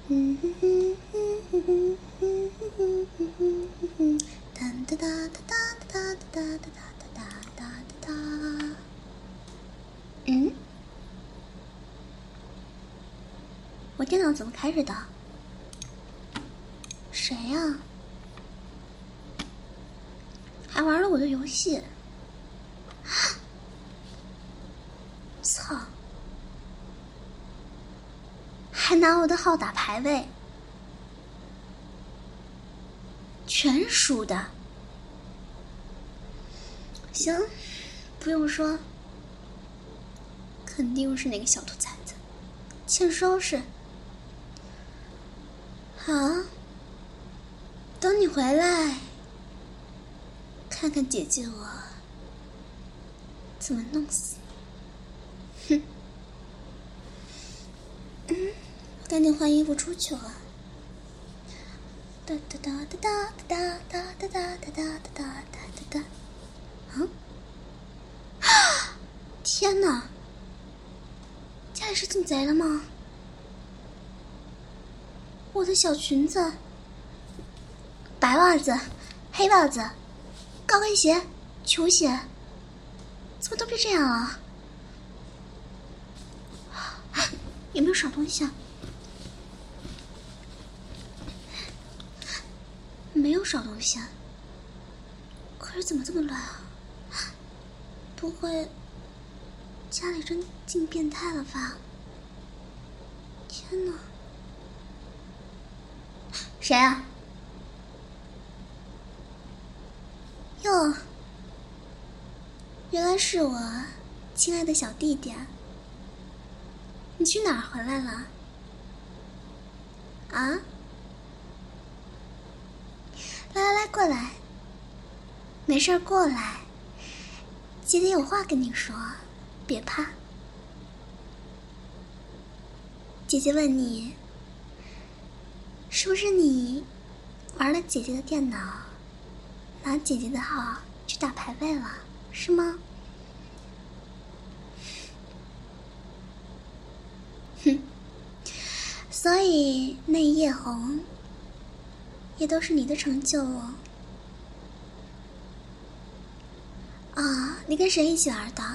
我电脑怎么开着的？谁呀？还玩了我的游戏？操！还拿我的号打排位，全输的。行，不用说，肯定是那个小兔崽子，欠收拾。好，等你回来，看看姐姐我怎么弄死你。哼。我赶紧换衣服出去了。哒哒哒哒哒哒哒哒哒哒哒哒哒哒。天哪！家里是进贼了吗？我的小裙子、白袜子、黑袜子、高跟鞋、球鞋，怎么都变这样了？有没有少东西啊？没有少东西啊。可是怎么这么乱啊？不会家里真进变态了吧？天哪！谁啊？哟，原来是我亲爱的小弟弟啊！你去哪儿回来了？啊？来，过来。没事过来。姐姐有话跟你说，别怕。姐姐问你，是不是你玩了姐姐的电脑，拿姐姐的号去打排位了，是吗？哼，所以那一夜红也都是你的成就哦。啊，你跟谁一起玩的？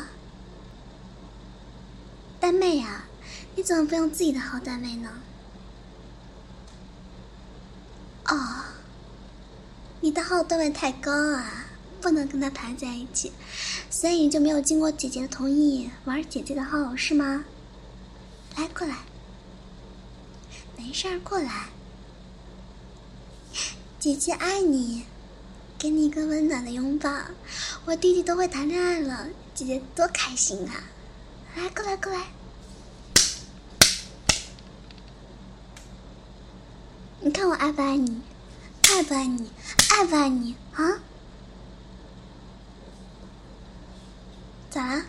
单妹啊，你怎么不用自己的号单妹呢？哦，你的号段位太高啊，不能跟他排在一起，所以你就没有经过姐姐的同意玩姐姐的号是吗？来，过来。没事儿，过来。姐姐爱你，给你一个温暖的拥抱。我弟弟都会谈恋爱了，姐姐多开心啊！来，过来，过来。你看我爱不爱你？爱不爱你？爱不爱你啊？咋啦？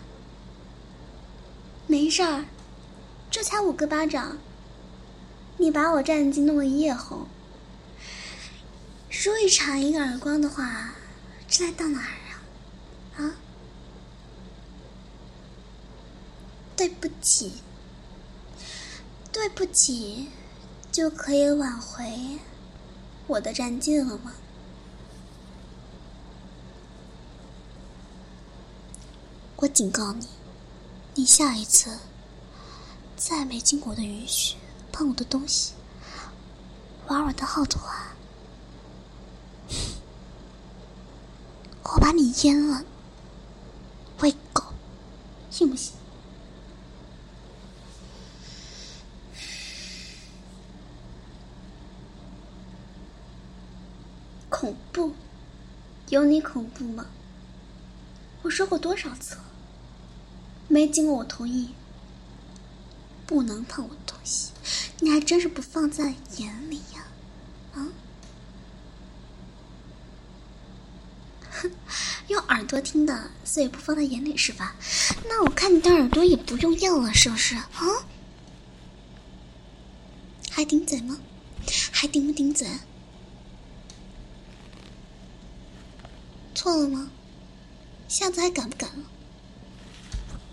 没事儿，这才5个巴掌，你把我战绩弄得一夜红。输一场一个耳光的话，这来到哪儿啊？啊？对不起，对不起，就可以挽回我的战绩了吗？我警告你，你下一次再没经过我的允许碰我的东西，玩我的号的话，我把你阉了，喂狗，信不信？恐怖？有你恐怖吗？我说过多少次了，没经过我同意不能碰我的东西，你还真是不放在眼里呀！啊？哼，用耳朵听的，所以不放在眼里是吧？那我看你的耳朵也不用要了，是不是啊？还顶嘴吗？还顶不顶嘴？错了吗？下次还敢不敢了？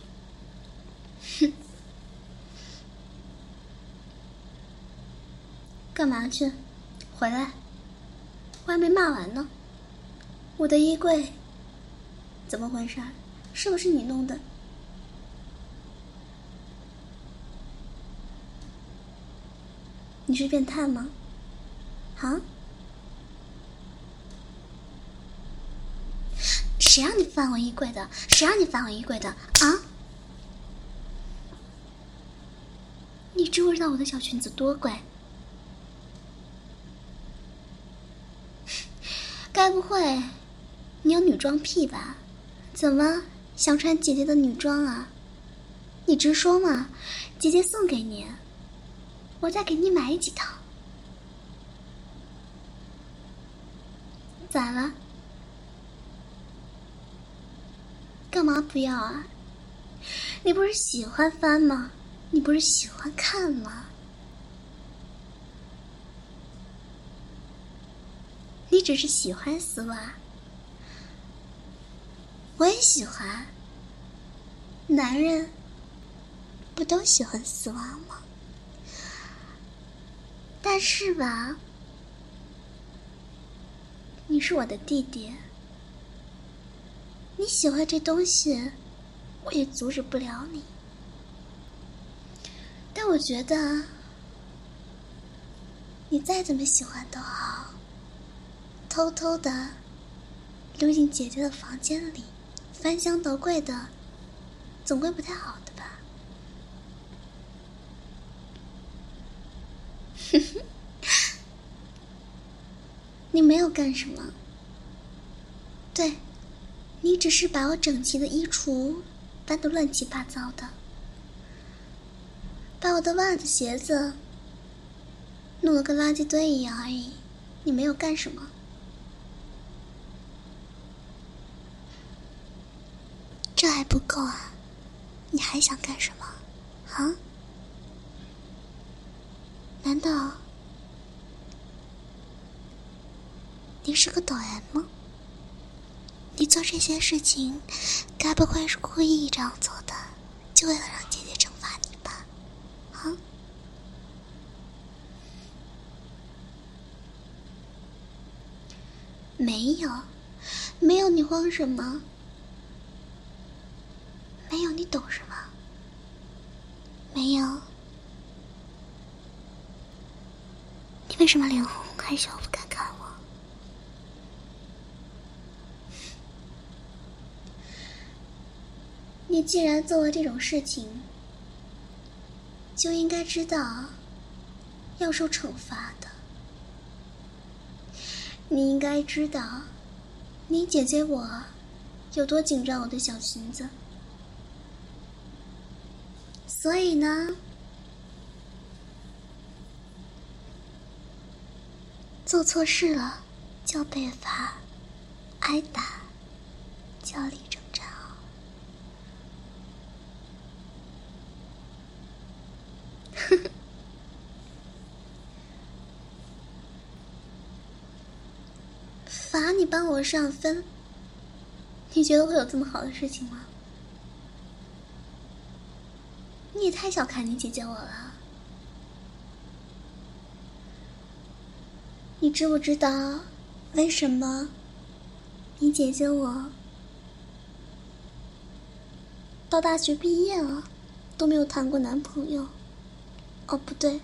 哼！ 干嘛去？回来，我还没骂完呢。我的衣柜怎么回事？是不是你弄的？你是变态吗？啊？谁让你翻我衣柜的？谁让你翻我衣柜的？啊？你知不知道我的小裙子多贵？该不会你有女装癖吧？怎么想穿姐姐的女装啊？你直说嘛，姐姐送给你，我再给你买几套。咋了？干嘛不要啊？你不是喜欢翻吗？你不是喜欢看吗？你只是喜欢丝袜，我也喜欢。男人不都喜欢丝袜吗？但是吧，你是我的弟弟，你喜欢这东西，我也阻止不了你。但我觉得，你再怎么喜欢都好，偷偷的溜进姐姐的房间里，翻箱倒柜的，总归不太好的吧？你没有干什么，对，你只是把我整齐的衣橱搬得乱七八糟的，把我的袜子鞋子弄了跟垃圾堆一样而已，你没有干什么。这还不够啊，你还想干什么啊？难道你是个抖 M 吗？你做这些事情该不会是故意这样做的，就为了让姐姐惩罚你吧？啊？没有，没有，你慌什么？没有，你懂什么？没有，你为什么脸红害羞不敢看我？你既然做了这种事情，就应该知道要受惩罚的。你应该知道，你姐姐我有多紧张我的小裙子。所以呢，做错事了就要被罚，挨打就要立正站好。罚你帮我上分，你觉得会有这么好的事情吗？你也太小看你姐姐我了。你知不知道为什么你姐姐我到大学毕业了都没有谈过男朋友？哦，不对，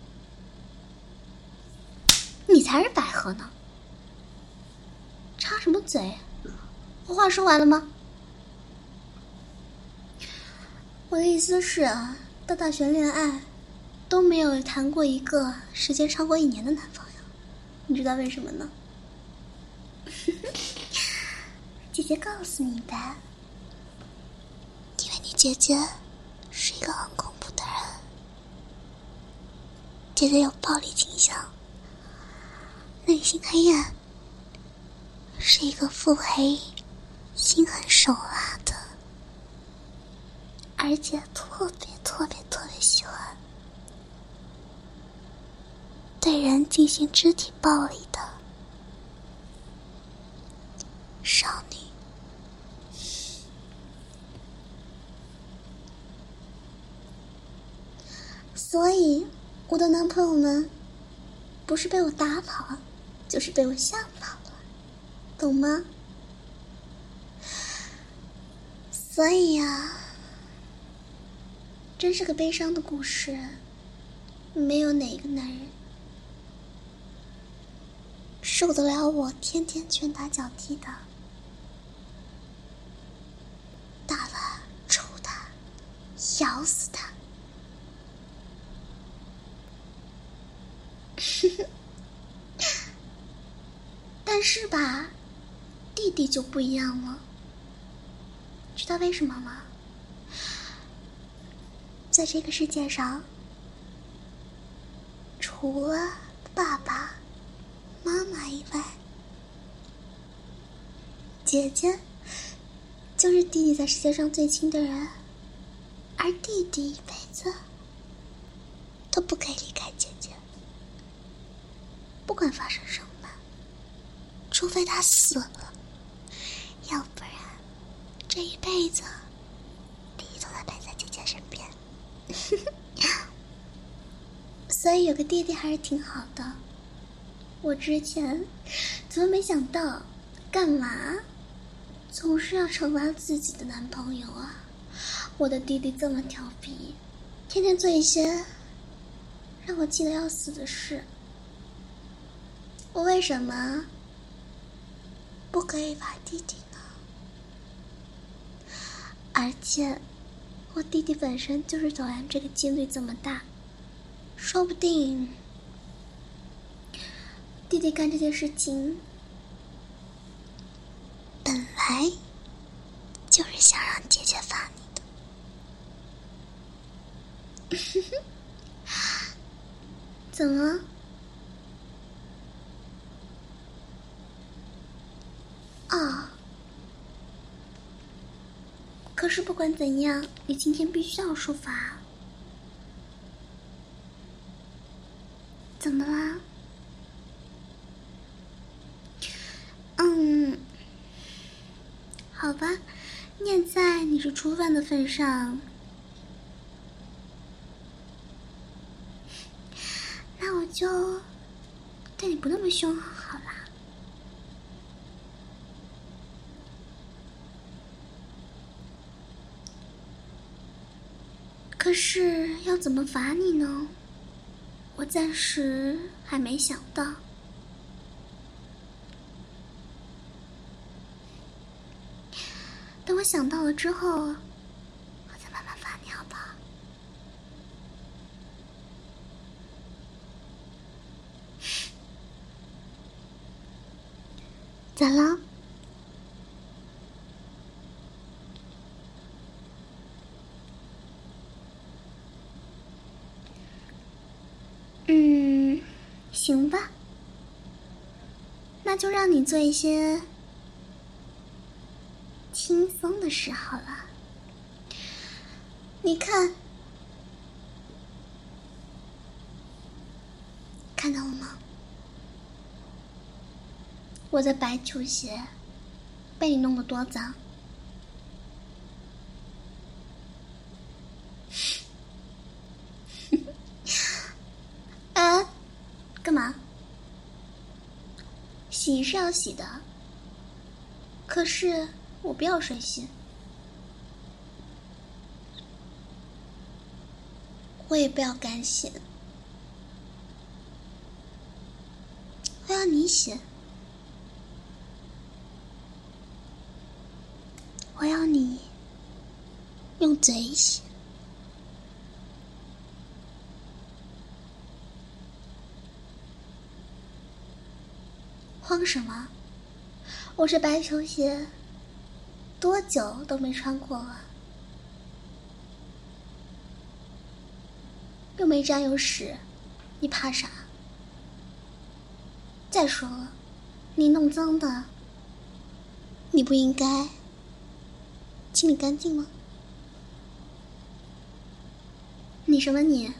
你才是百合呢。插什么嘴？我话说完了吗？我的意思是啊，到大学恋爱都没有谈过一个时间超过1年的男朋友，你知道为什么呢？姐姐告诉你呗，因为你姐姐是一个很恐怖的人，姐姐有暴力倾向，内心黑暗，是一个腹黑、心狠手辣的，而且特别喜欢对人进行肢体暴力的少女。所以我的男朋友们不是被我打跑，就是被我吓跑了，懂吗？所以呀，真是个悲伤的故事，没有哪个男人受得了我天天拳打脚踢的，打了抽他，咬死他。但是吧，弟弟就不一样了，知道为什么吗？在这个世界上，除了爸爸妈妈以外，姐姐就是弟弟在世界上最亲的人，而弟弟一辈子都不可以离开姐姐，不管发生什么，除非他死了，要不然这一辈子弟弟都在陪在姐姐身边。所以有个弟弟还是挺好的。我之前怎么没想到，干嘛总是要惩罚自己的男朋友啊？我的弟弟这么调皮，天天做一些让我气得要死的事，我为什么不可以罚弟弟呢？而且我弟弟本身就是导演，这个几率这么大，说不定弟弟干这件事情本来就是想让姐姐罚你的。怎么了？哦，可是不管怎样，你今天必须要受罚。怎么啦？好吧，念在你是初犯的份上，那我就对你不那么凶好啦。可是要怎么罚你呢？我暂时还没想到。等我想到了之后，我再慢慢罚你，好不好？咋了？行吧，那就让你做一些轻松的事好了。你看，看到了吗？我的白球鞋被你弄得多脏。啊，干嘛？洗是要洗的，可是我不要水洗，我也不要干洗，我要你洗，我要你用嘴洗。慌什么？我这白球鞋多久都没穿过了，又没沾有屎，你怕啥？再说了，你弄脏的，你不应该清理干净吗？你什么你？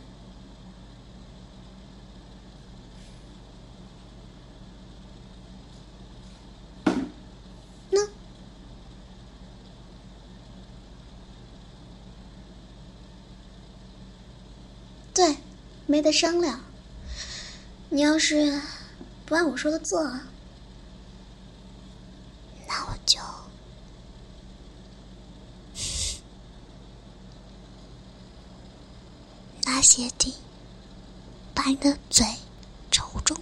对，没得商量。 你要是不按我说的做，那我就拿鞋底把你的嘴抽中。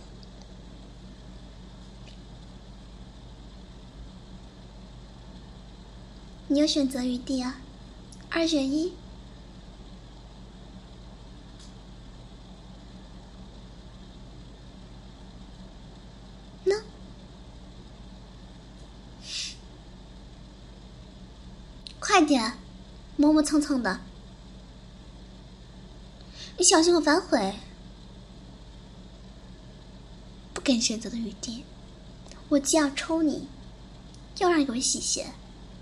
你有选择余地啊，2选1。呢？快点，磨磨蹭蹭的，你小心我反悔。不给你选择的余地，我既要抽你，又让你给我洗鞋。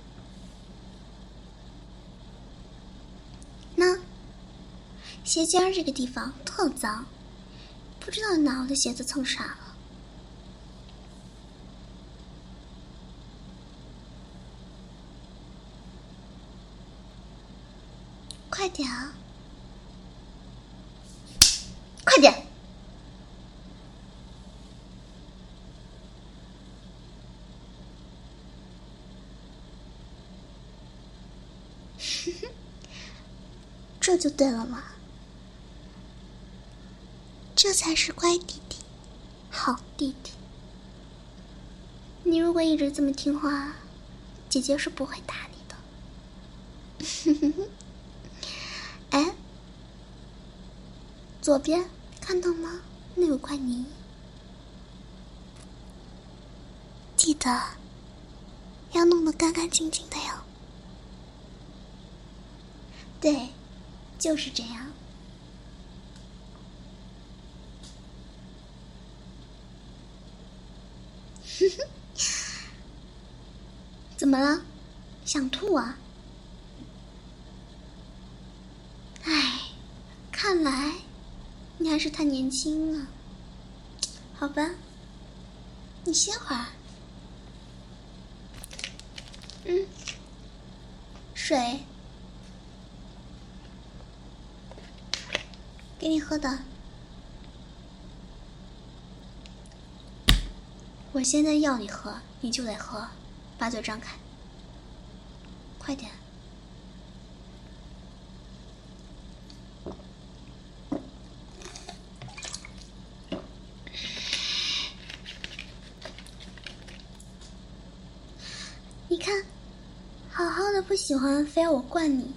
那鞋尖这个地方特脏，不知道你拿我的鞋子蹭啥了。快点啊！快点！这就对了嘛，这才是乖弟弟，好弟弟。你如果一直这么听话，姐姐是不会打你的。哎，左边看到吗？那有块泥，记得要弄得干干净净的哟。对，就是这样。怎么了？想吐啊？唉，看来你还是太年轻了。好吧，你歇会儿。水，给你喝的。我现在要你喝，你就得喝，把嘴张开，快点。你看，好好的不喜欢，非要我灌你，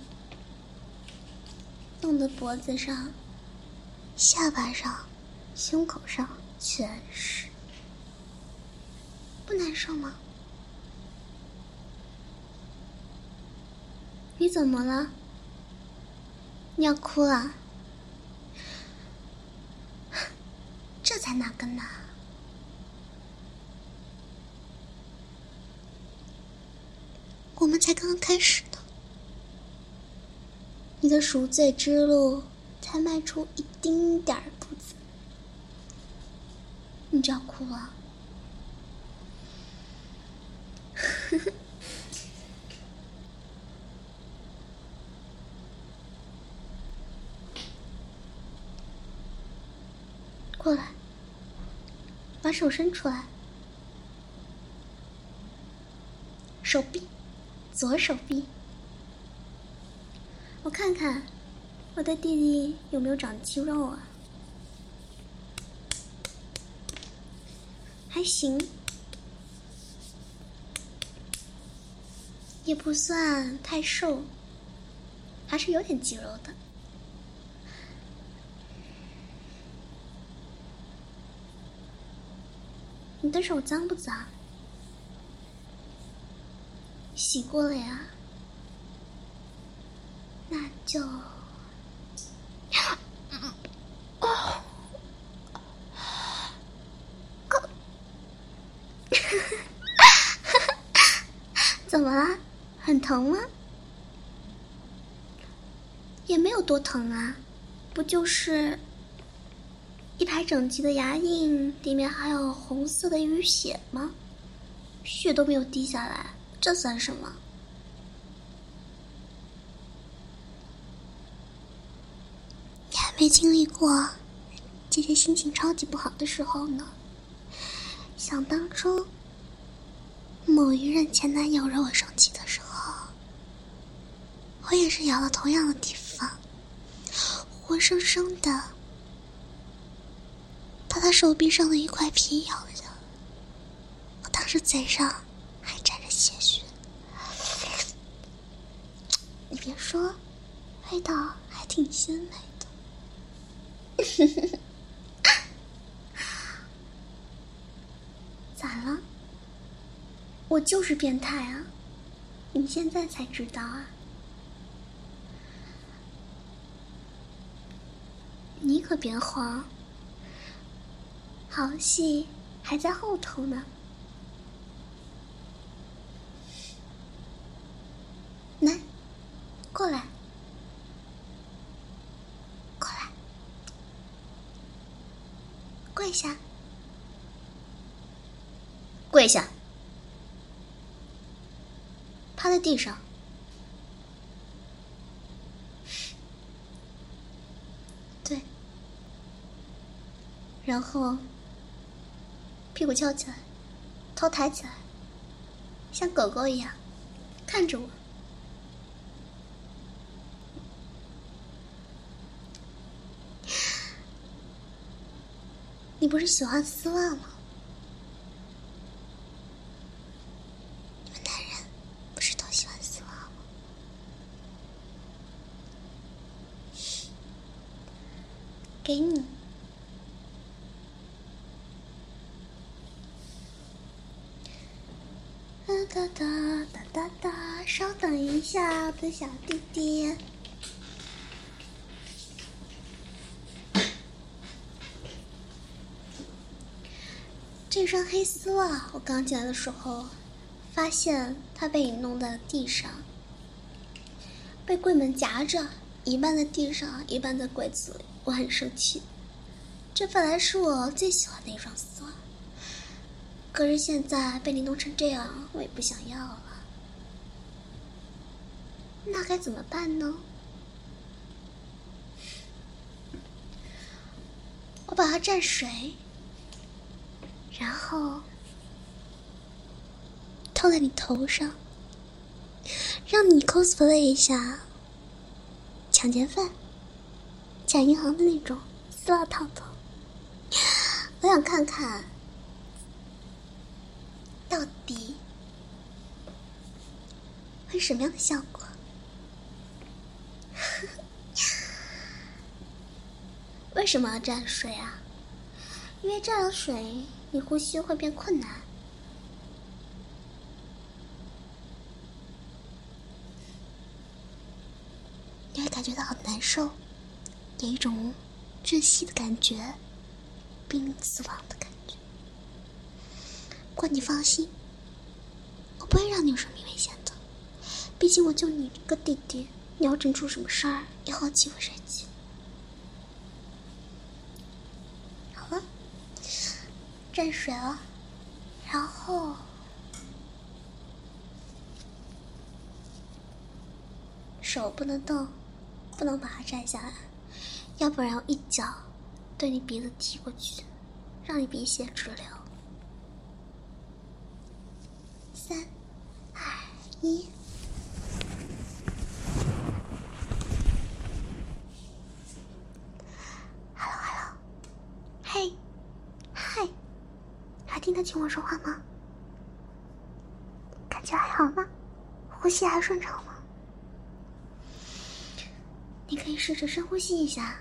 弄得脖子上、下巴上、胸口上全是，不难受吗？你怎么了？你要哭了？这才哪跟哪？我们才刚刚开始呢，你的赎罪之路才迈出一丁点儿步子，你就要哭了？过来，把手伸出来，手臂，左手臂，我看看我的弟弟有没有长肌肉啊？还行，也不算太瘦，还是有点肌肉的。你的手脏不脏？洗过了呀，那就怎么了？很疼吗？也没有多疼啊，不就是一排整齐的牙印，里面还有红色的淤血吗？血都没有滴下来，这算什么？你还没经历过姐姐心情超级不好的时候呢，想当初某一任前男友惹我生气的时候，我也是咬了同样的地方，活生生的把他手臂上的一块皮咬下，我当时嘴上还沾着血血，你别说，味道还挺鲜美的。咋了？我就是变态啊，你现在才知道啊？你可别慌，好戏还在后头呢。来，过来，过来，跪下，跪下，趴在地上。对，然后屁股翘起来，头抬起来，像狗狗一样看着我。你不是喜欢丝袜吗？你们男人不是都喜欢丝袜吗？给你。哒哒哒哒哒，稍等一下，我的小弟弟。这双黑丝袜，我刚进来的时候，发现它被你弄在了地上，被柜门夹着，一半在地上，一半在柜子里。我很生气，这本来是我最喜欢的一双丝袜，可是现在被你弄成这样，我也不想要了。那该怎么办呢？我把它蘸水，然后套在你头上，让你 cosplay 一下抢劫犯、抢银行的那种丝袜套头。我想看看到底会什么样的效果。为什么要蘸水啊？因为蘸了水，你呼吸会变困难。你会感觉到很难受，有一种窒息的感觉，濒临死亡的感觉。不过你放心，我不会让你有生命危险的，毕竟我就你一个弟弟，你要真出什么事儿，以后欺负谁去？好了，蘸水了，然后手不能动，不能把它摘下来，要不然我一脚对你鼻子踢过去，让你鼻血直流。3、2、1。Hello， 嘿，嗨，还听得清我说话吗？感觉还好吗？呼吸还顺畅吗？你可以试着深呼吸一下，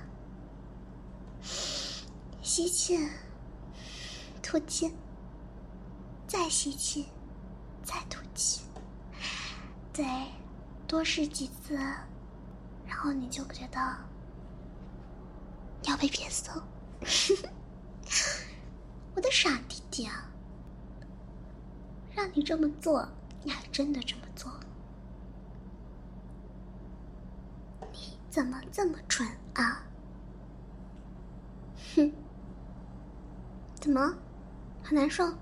吸气，吐气，再吸气，再吐气。对，多试几次，然后你就觉得要被憋死了。我的傻弟弟啊，让你这么做，你还真的这么做了。你怎么这么蠢啊？哼，怎么很难受？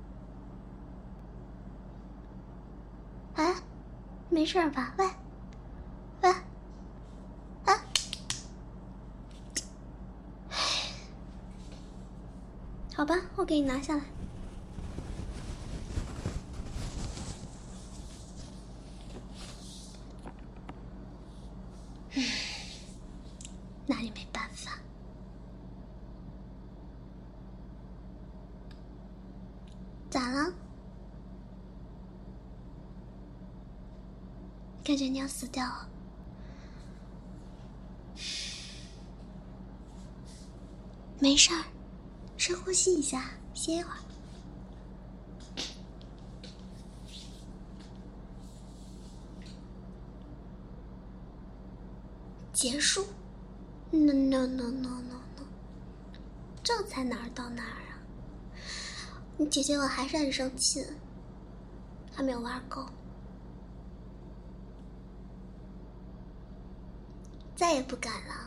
哎，没事吧？喂，啊， 好吧，我给你拿下来。那也没办法。咋了？感觉你要死掉了。没事儿，深呼吸一下，歇一会儿。结束 ？No no no no no no， 这才哪儿到哪儿啊！你姐姐我还是很生气，还没有玩够，再也不敢了。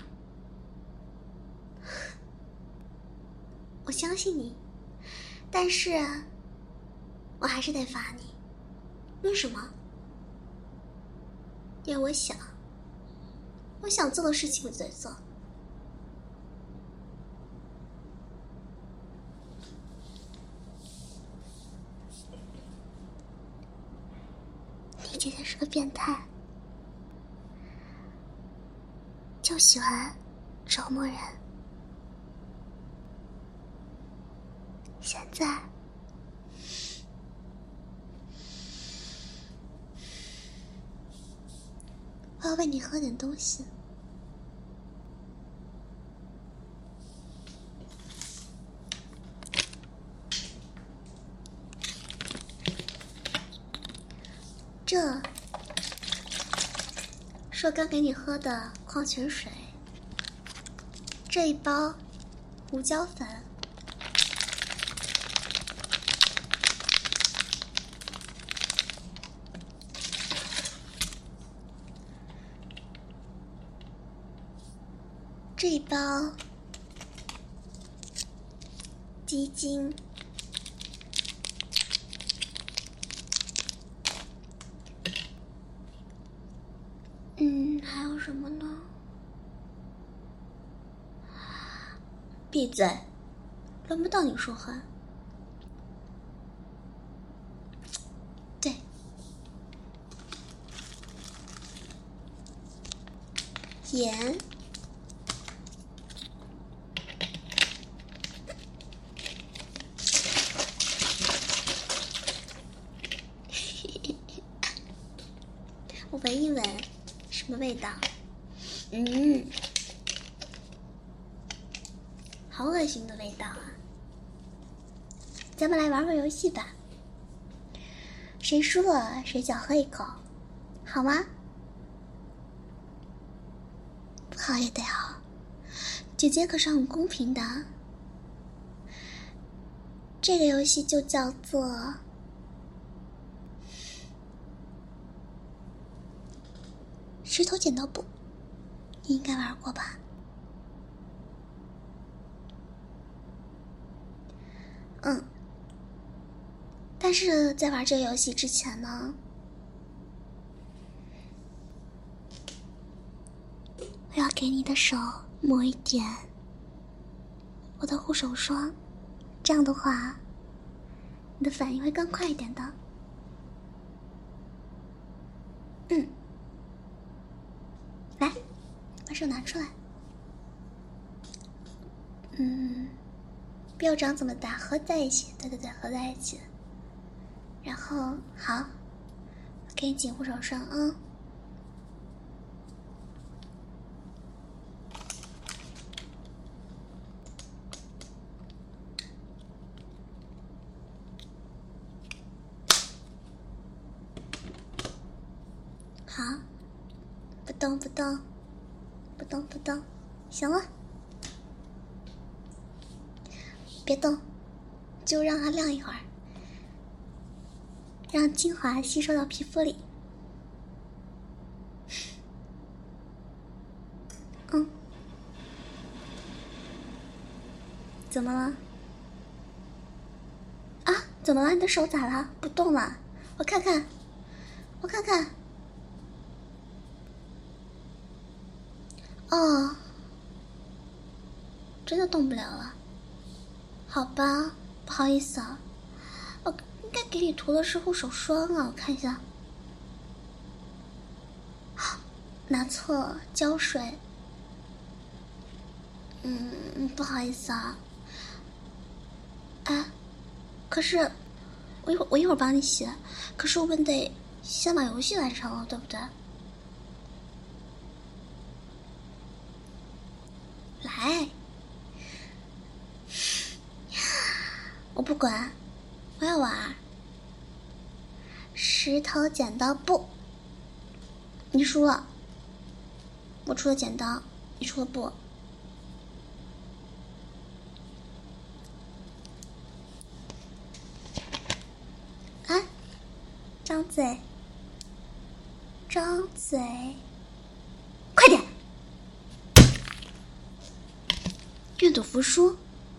我相信你，但是我还是得罚你。为什么？因为我想做的事情我就得做。你姐姐是个变态，就喜欢折磨人。现在我要喂你喝点东西。这是我刚给你喝的矿泉水，这一包胡椒粉，这一包鸡精，还有什么呢？闭嘴，轮不到你说话。对，盐，我闻一闻，什么味道？好恶心的味道啊！咱们来玩个游戏吧，谁输了谁脚喝一口，好吗？不好也得好，姐姐可是很公平的。这个游戏就叫做石头剪刀布，你应该玩过吧？但是在玩这个游戏之前呢，我要给你的手抹一点我的护手霜，这样的话你的反应会更快一点的。来，把手拿出来。标掌怎么打？合在一起，对，合在一起。然后好，给你紧护手霜啊。好，不动不动，不动不动，行了，别动，就让它晾一会儿，让精华吸收到皮肤里。怎么了？啊？怎么了？你的手咋了？不动了？我看看，我看看。哦，真的动不了了。 好吧，不好意思啊，我应该给你涂的是护手霜啊，我看一下。拿错了，胶水。不好意思啊。哎，可是我一会儿帮你洗，可是我们得先把游戏完成了，对不对？来，我不管，我要玩。石头剪刀布，你输了。我出了剪刀，你出了布。啊，张嘴，张嘴，快点！愿赌服输。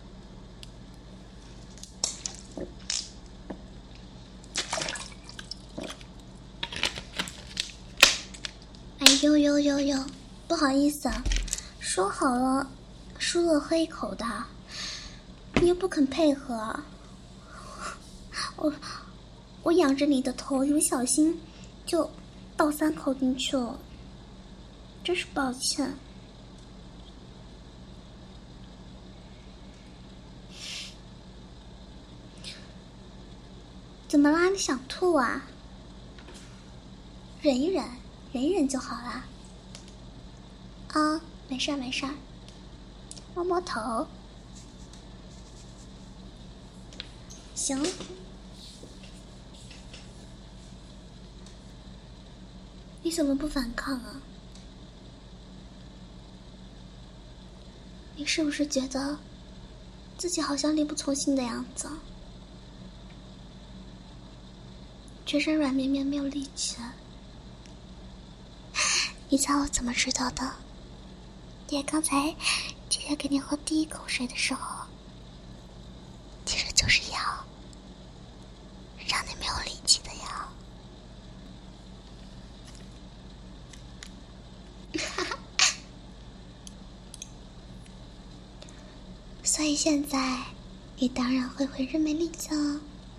哎呦呦呦呦，不好意思啊，说好了输了喝一口的，你又不肯配合。我仰着你的头，一不小心就倒3口进去了，真是抱歉。怎么啦？你想吐啊？忍一忍，忍一忍就好啦。啊，没事儿没事儿，摸摸头。行。你怎么不反抗啊？你是不是觉得自己好像力不从心的样子？全身软绵绵，没有力气。你猜我怎么知道的？爹刚才姐姐给你喝第一口水的时候，其实就是药，让你没有力气的药。所以现在你当然会浑身没力气了。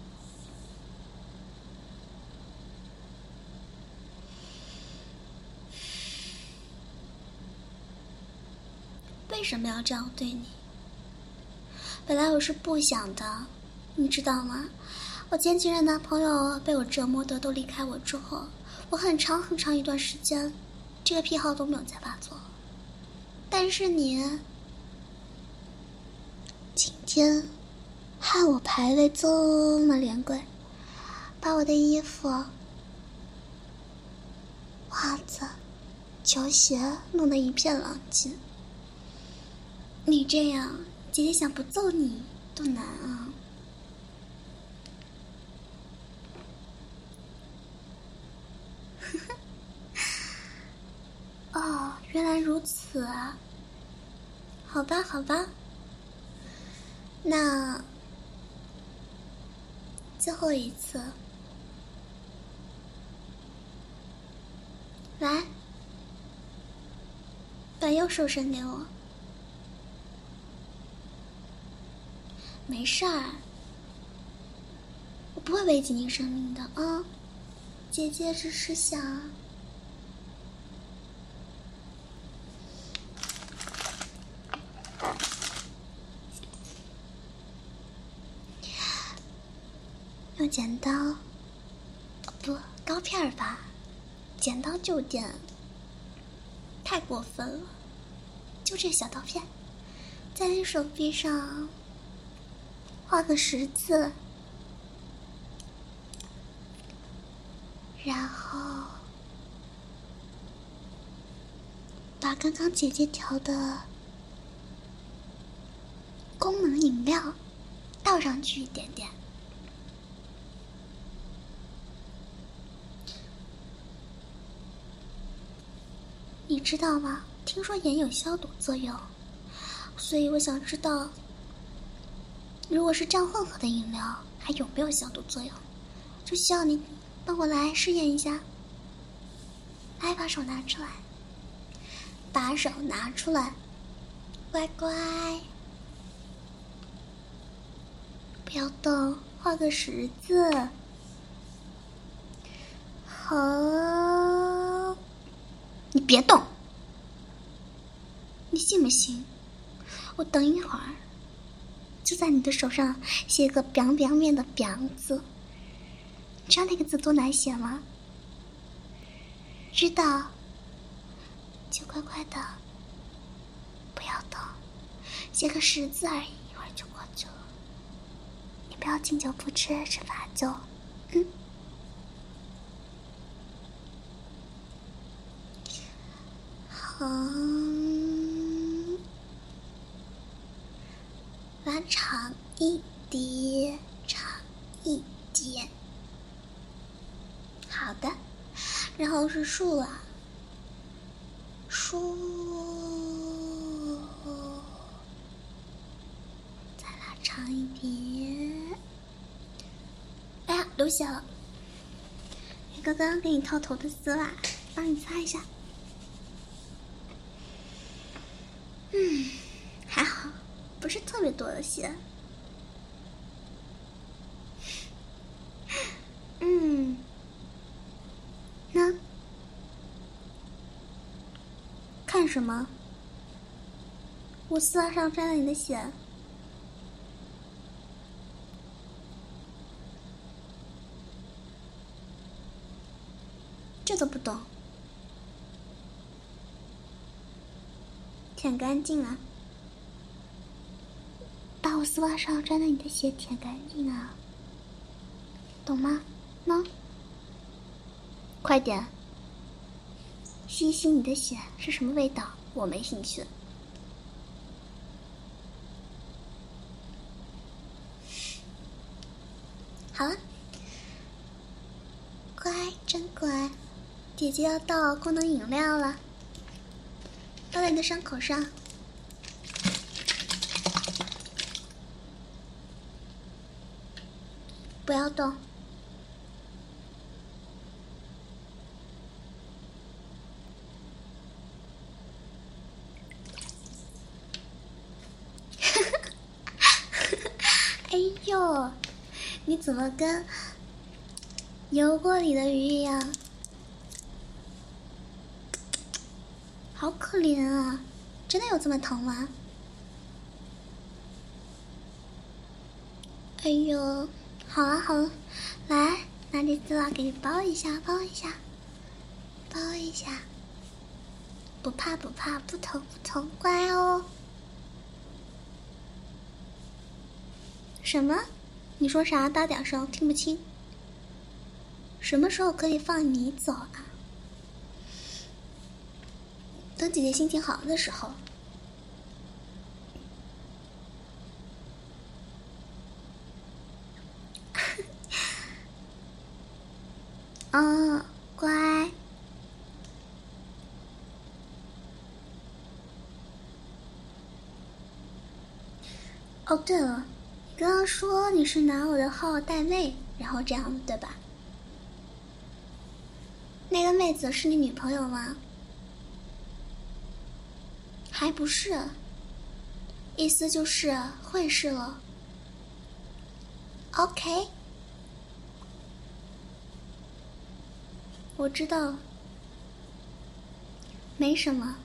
为什么要这样对你？本来我是不想的，你知道吗？我前几任男朋友被我折磨的都离开我之后，我很长很长一段时间这个癖好都没有再发作。但是你今天害我排位这么连跪，把我的衣服、袜子、球鞋弄得一片狼藉。你这样，姐姐想不揍你都难啊！哦，原来如此啊！好吧，好吧，那最后一次，来，把右手伸给我。没事儿，我不会危及你生命的啊！姐姐只是想……用剪刀，不，刀片吧，剪刀就剪，太过分了。就这小刀片，在你手臂上画个10字，然后把刚刚姐姐调的功能饮料倒上去一点点。你知道吗？听说盐有消毒作用，所以我想知道，如果是这样混合的饮料，还有没有消毒作用？就需要你帮我来试验一下。来，把手拿出来，把手拿出来，乖乖。 不要动，画个十字。好，你别动，你信不信？我等一会儿就在你的手上写一个 biang biang 面的 biang 字，你知道那个字多难写吗？知道，就乖乖的，不要动，写个十字而已，一会儿就过去了。你不要敬酒不吃吃罚酒，好，拉长一点，长一点。好的，然后是竖了，竖，再拉长一点。哎呀，流血了！刚刚给你套头的丝袜，帮你擦一下。还好，不是特别多的血。那看什么？我丝袜上沾了你的血。这都不懂，舔干净啊！把我丝袜上沾的你的血舔干净啊，懂吗？喏，快点，吸一吸你的血是什么味道？我没兴趣。好了，乖，真乖。姐姐要倒功能饮料了，倒在你的伤口上。不要动。哎呦，你怎么跟油锅里的鱼一样？好可怜啊！真的有这么疼吗？哎呦，好了好了，来，拿这丝袜给你包一下，包一下，包一下。不怕不怕，不疼不疼，乖哦。什么？你说啥？大点声，听不清。什么时候可以放你走啊？等姐姐心情好的时候。乖。哦，对了，你刚刚说你是拿我的号带妹，然后这样的，对吧？那个妹子是你女朋友吗？还不是，意思就是会是了。OK， 我知道了，没什么，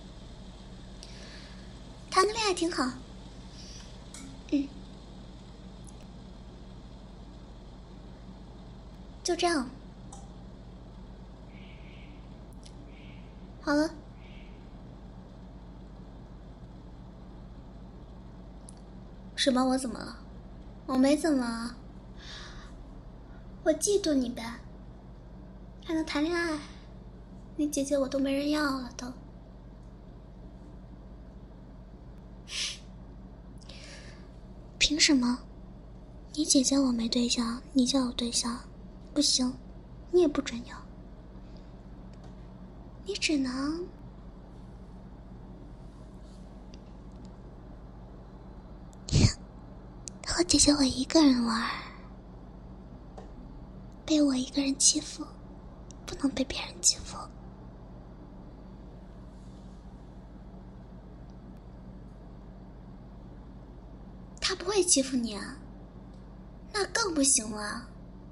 谈个恋爱挺好。就这样。好了。什么？我怎么了？我没怎么。我嫉妒你呗，还能谈恋爱？你姐姐我都没人要了都。凭什么？你姐姐我没对象，你就有对象？不行，你也不准有。你只能和姐姐我一个人玩，被我一个人欺负，不能被别人欺负。他不会欺负你啊。 更不行了。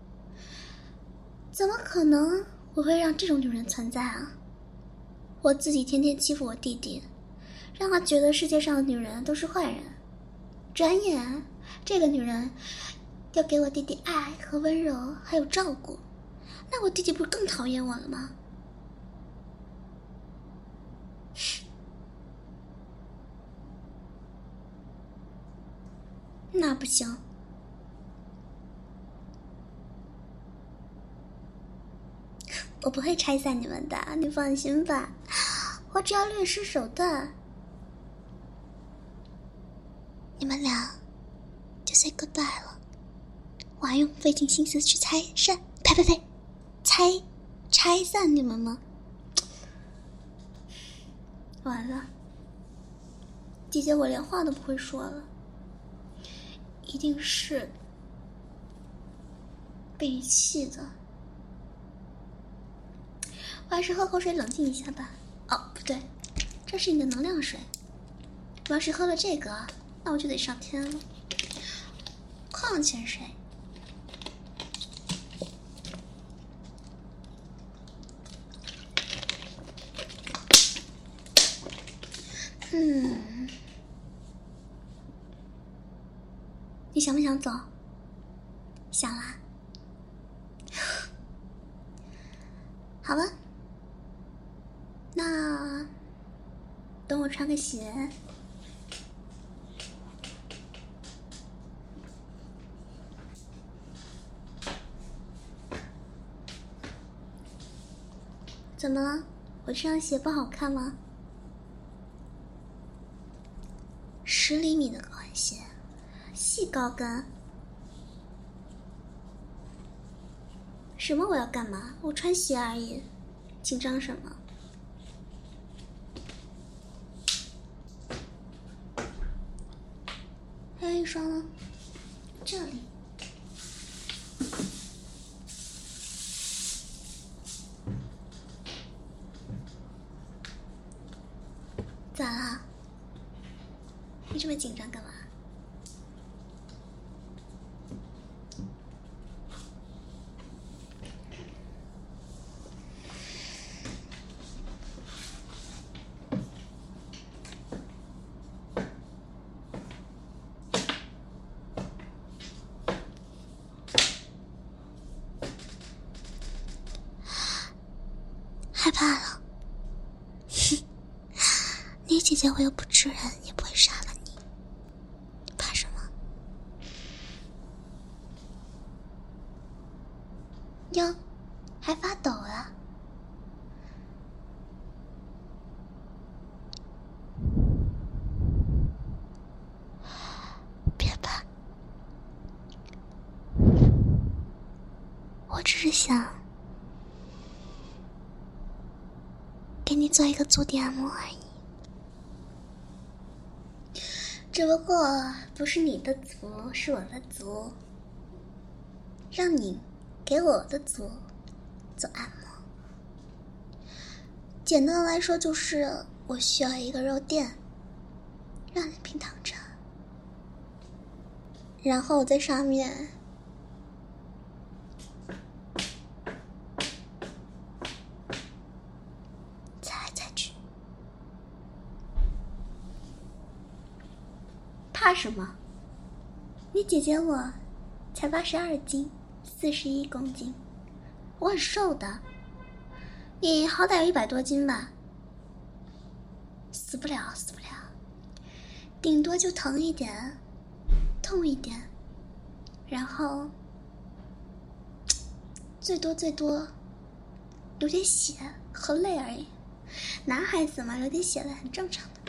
怎么可能我会让这种女人存在啊？我自己天天欺负我弟弟，让他觉得世界上的女人都是坏人，转眼这个女人要给我弟弟爱和温柔还有照顾，那我弟弟不是更讨厌我了吗？那不行，我不会拆散你们的，你放心吧，我只要略施手段，你们俩就 say goodbye 了。我还用费尽心思去拆散你们吗？完了，姐姐我连话都不会说了，一定是被你气的。我还是喝口水冷静一下吧。哦，不对，这是你的能量水，我要是喝了这个，那我就得上天了。矿泉水。你想不想走？想啦。好了，那等我穿个鞋。怎么了？我这双鞋不好看吗？10厘米的高跟鞋，细高跟。什么？我要干嘛？我穿鞋而已，紧张什么？还有一双呢，这里。咋啦？你这么紧张干嘛？害怕了。你姐姐我又不吃人，也不会杀了你，你怕什么？哟，还发抖啊？别怕，我只是想给你做一个足底按摩而已。只不过不是你的足，是我的足，让你给我的足做按摩。简单的来说，就是我需要一个肉垫，让你平躺着，然后我在上面踩来踩去。怕什么？你姐姐我才82斤，41公斤，我很瘦的，你好歹有100多斤吧？死不了，死不了，顶多就疼一点，痛一点，然后最多流点血和泪而已。男孩子嘛，流点血的很正常的。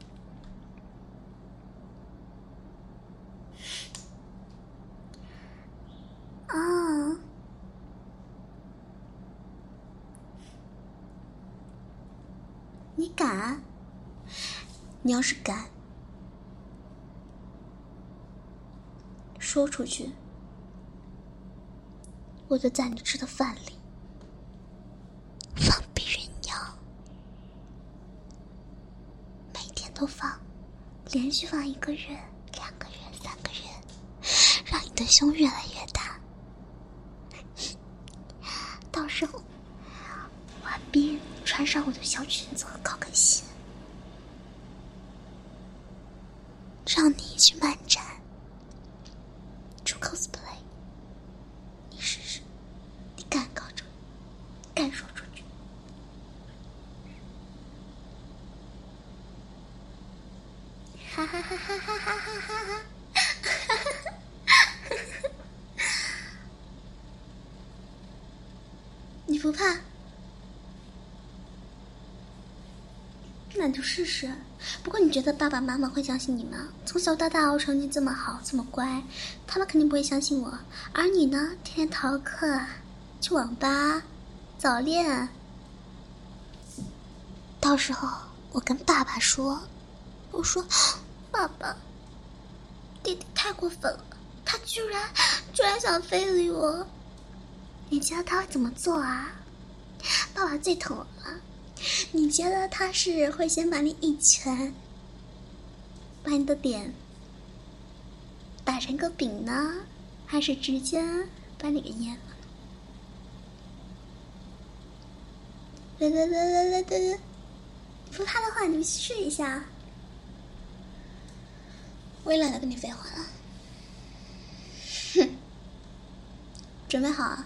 啊，你敢？你要是敢说出去，我就在你吃的饭里放避孕药，每天都放，连续放1个月、2个月、3个月，让你的的胸越来越大，到时候我必穿上我的小裙子和高跟鞋，让你去漫展，出 cosplay， 你试试，你敢告诉我，敢说出去？哈哈哈哈哈哈哈哈哈！你不怕？那你就试试。不过你觉得爸爸妈妈会相信你吗？从小到大我成绩这么好，这么乖，他们肯定不会相信我。而你呢，天天逃课，去网吧，早恋。到时候我跟爸爸说，我说爸爸，弟弟太过分了，他居然想非礼我。你觉得他会怎么做啊？爸爸最疼我了。你觉得他是会先把你一拳把你的脸打成个饼呢，还是直接把你给淹了？对，不怕的话你们试一下。我也懒得跟你废话了。哼，准备好啊？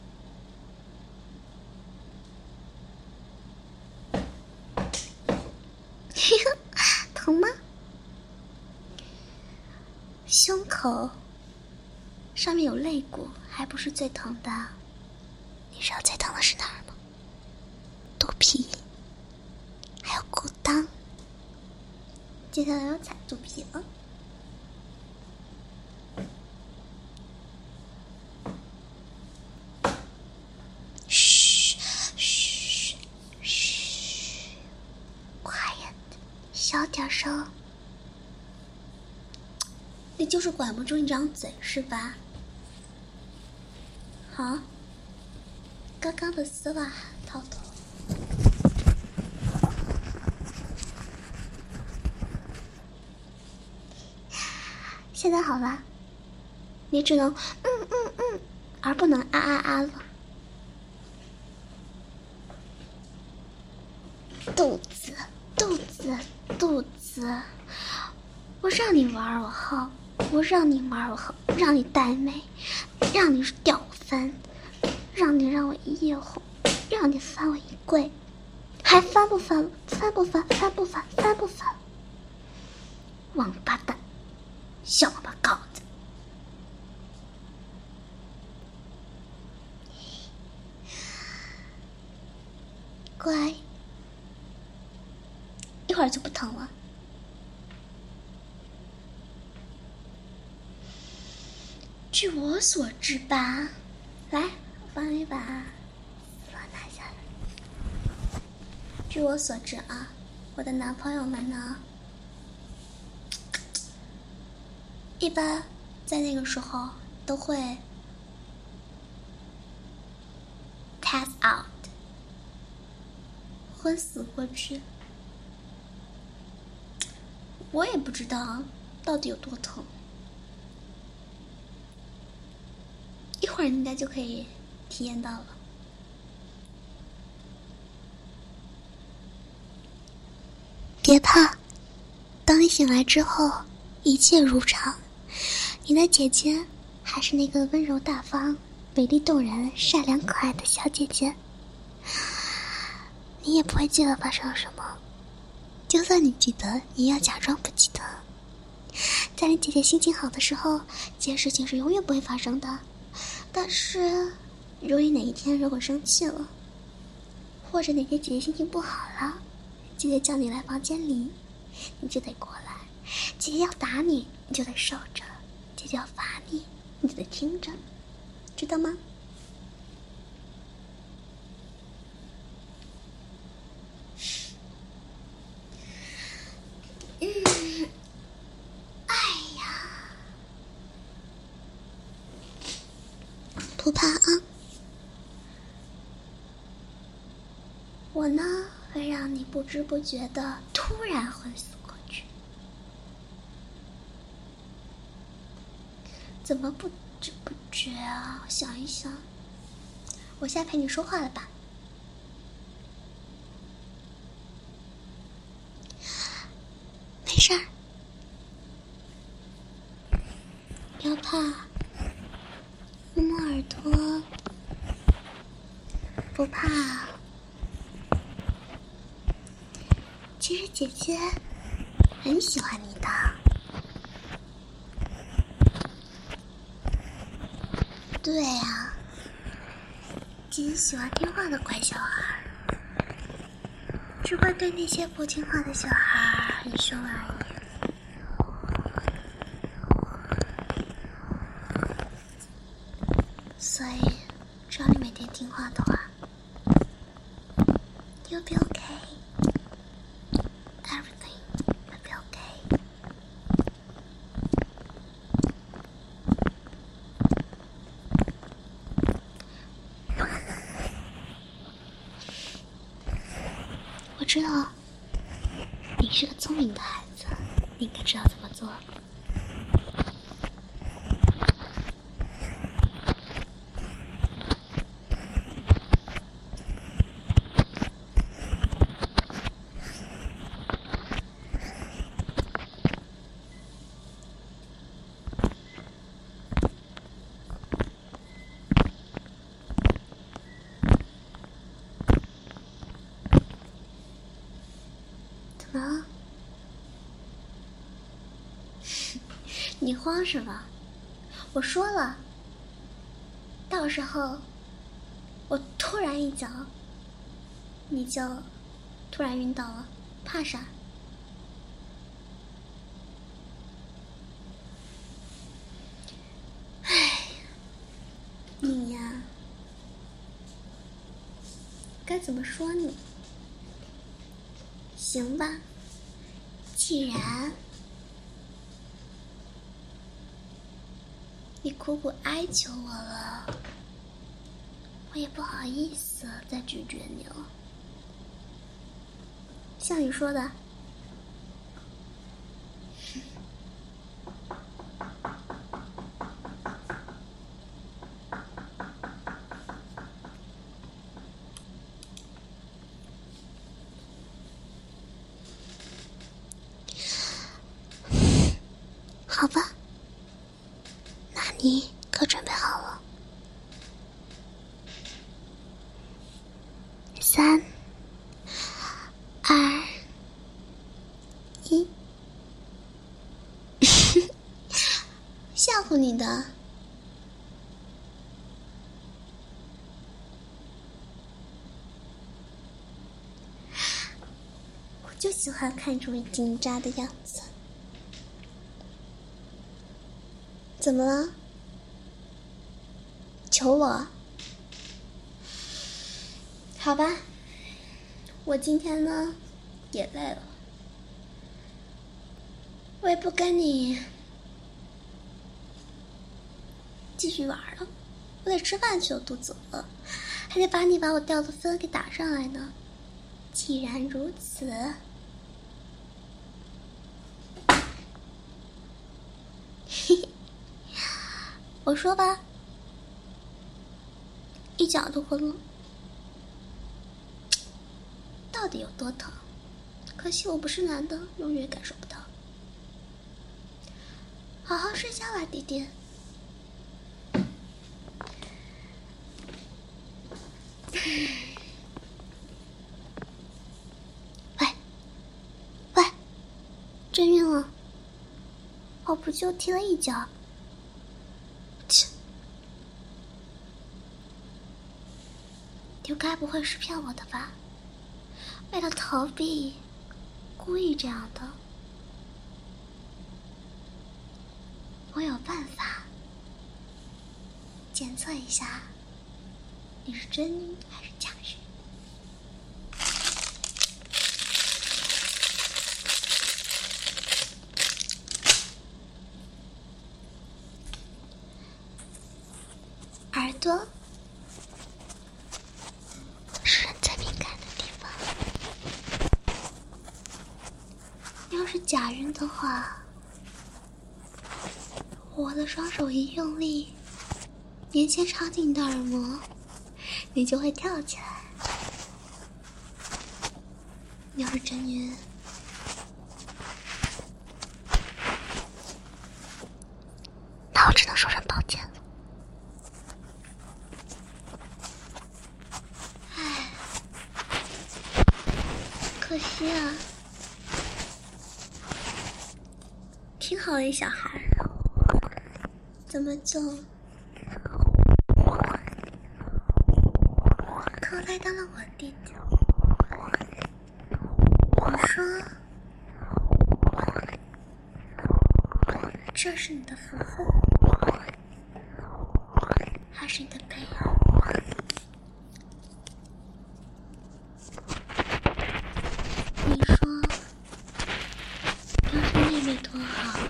疼吗？胸口上面有肋骨，还不是最疼的。你知道最疼的是哪儿吗？肚皮，还有裤裆。接下来要踩肚皮了。小点声，你就是管不住你张嘴是吧？好，刚刚的丝袜套头，现在好了，你只能而不能啊了。肚子，我让你玩我好，让你呆美，让你掉分，让我一夜红，让你翻我一跪，还翻不翻？王八蛋，小王八羔子！乖。一会儿就不疼了。据我所知吧，来，我帮你把丝袜拿下来。据我所知啊，我的男朋友们呢，一般在那个时候都会 pass out， 昏死过去。我也不知道到底有多疼，一会儿应该就可以体验到了。别怕，当你醒来之后，一切如常。你的姐姐还是那个温柔大方、美丽动人、善良可爱的小姐姐。你也不会记得发生了什么。就算你记得，你也要假装不记得。在你姐姐心情好的时候，这些事情是永远不会发生的。但是，如果你哪一天如果生气了，或者哪天姐姐心情不好了，姐姐叫你来房间里，你就得过来。姐姐要打你，你就得受着；姐姐要罚你，你就得听着，知道吗？哎呀，不怕啊！我呢，会让你不知不觉的突然昏死过去。 怎么不知不觉啊？我想一想，我现在陪你说话了吧？没事儿，不要怕，摸摸耳朵，不怕。其实姐姐很喜欢你的。对啊，姐姐喜欢听话的乖小孩，只会对那些不听话的小孩很凶而已。所以，只要你每天听话的话 ，You'll be okay. Everything will be okay. 我知道你是个聪明的孩子，你应该知道怎么做。怎么了？你慌什么？我说了，到时候我突然一脚，你就突然晕倒了，怕啥？唉，你呀，该怎么说你？行吧，既然你苦苦哀求我了，我也不好意思再拒绝你了。像你说的，好吧，那你可准备好了？3、2、1，吓唬你的。我就喜欢看这种紧张的样子。怎么了？求我？好吧，我今天呢也累了，我也不跟你继续玩了，我得吃饭去，我肚子饿，还得把我掉的分给打上来呢。既然如此，我说吧，一脚都昏了，到底有多疼？可惜我不是男的，永远感受不到。好好睡觉吧，弟弟。喂，真晕了，我不就踢了一脚？切，你该不会是骗我的吧？为了逃避，故意这样的。我有办法检测一下你是真晕还是假晕。耳朵是人最敏感的地方，要是假晕的话， 我的双手一用力，连线插进你的耳膜，你就会跳起来。要是真晕，那我只能说声抱歉了。唉，可惜啊，挺好的一小孩，怎么就投胎当了我弟弟？我说，这是你的福分，还是你的悲哀？你说，要是妹妹多好，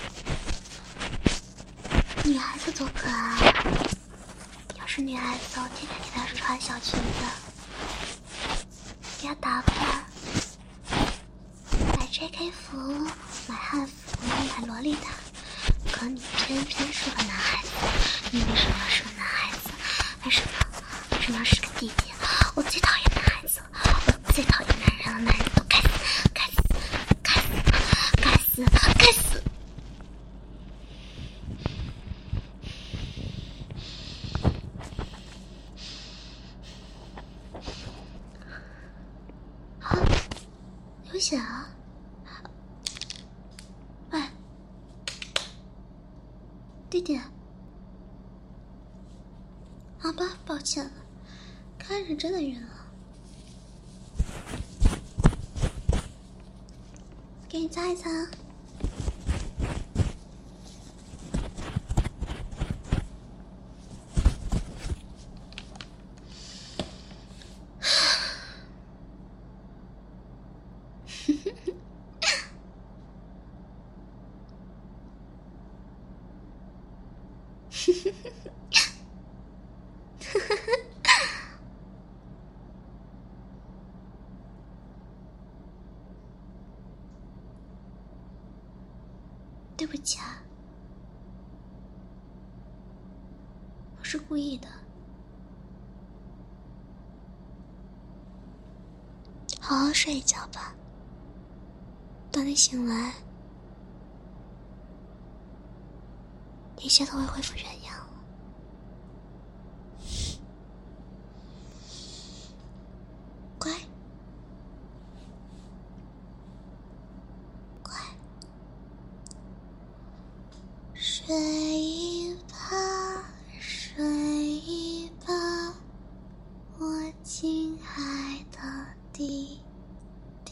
女孩子多可爱。要是女孩子，我天天给她穿小裙子，给她打扮，买 JK 服，买汉服，买洛丽塔。可你偏偏是个男孩子，你为什么是个男孩子？为什么是个弟弟？我最讨厌男孩子了，我最讨厌男人了，男人都该死，该死，该死，该死，该死！啊，流血啊！喂，弟弟。好吧，抱歉了，看着真的晕了。给你擦一擦。对不起啊，我是故意的。好好睡一觉吧，等你醒来，一切都会恢复原样了。乖，乖，睡吧，睡吧，我亲爱的弟弟，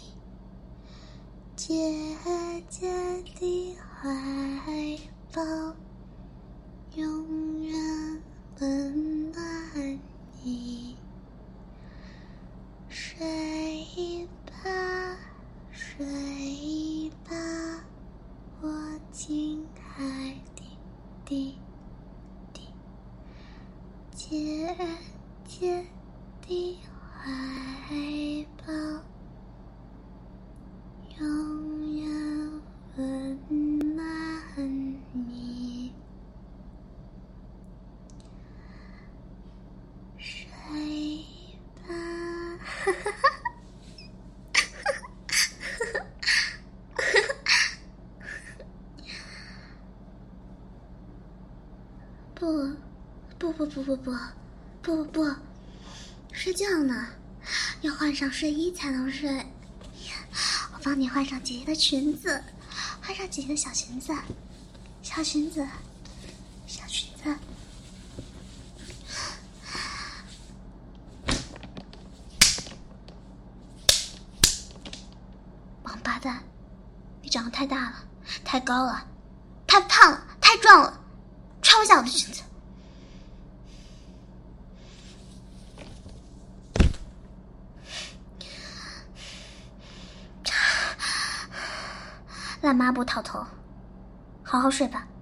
姐姐的怀抱永远温暖你。睡吧，睡吧，我亲爱的弟弟，姐姐的怀抱永远温暖你。睡吧，不，睡觉呢，要换上睡衣才能睡。我帮你换上姐姐的裙子，换上姐姐的小裙子，小裙子。王八蛋，你长得太大了，太高了，太胖了，太壮了，穿不下我的裙子。烂抹布套头，好好睡吧。